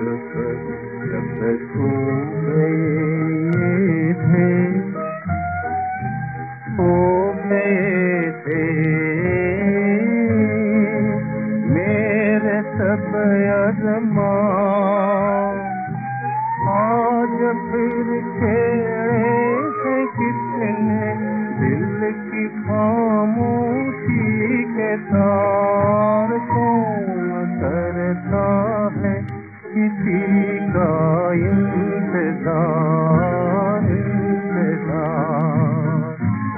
जब सो गए थे, सो गए थे मेरे सब अरमान, आज फिर छेड़े हैं किसने दिल की खामोशी के तार। कौन करता है किसी का इंतजार, इंतजार।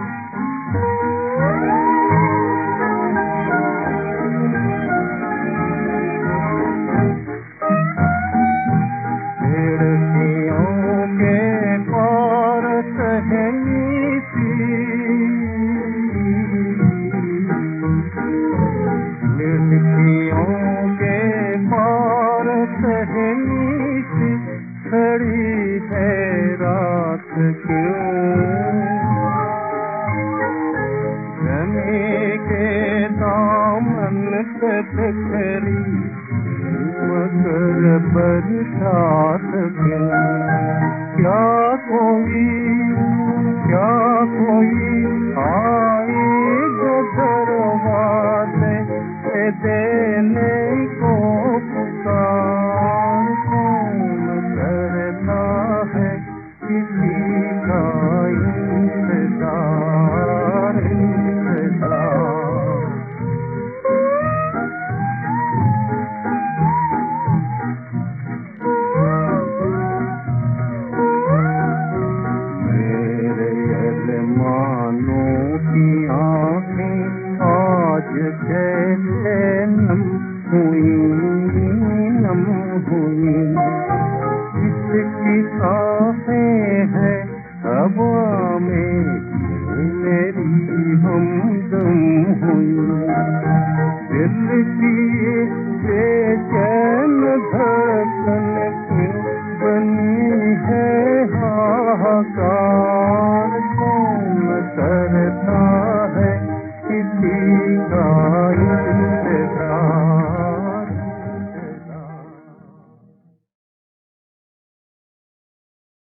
खिड़कियों के पार सहमी सी, खिड़कियों के पार सहमी सी खड़ी है रात क्यों। जमी के दामन पे बिखरी मगर बरसात क्यों। क्या कोई आए जो दरवाजे से देने को पुकार। कौन करता है किसी का इंतजार, इंतजार। मानों की आँखें आज कैसे नम हुई, नम हुई। इसकी सांसें हैं हवा में मेरी हमदम हुई। दिल की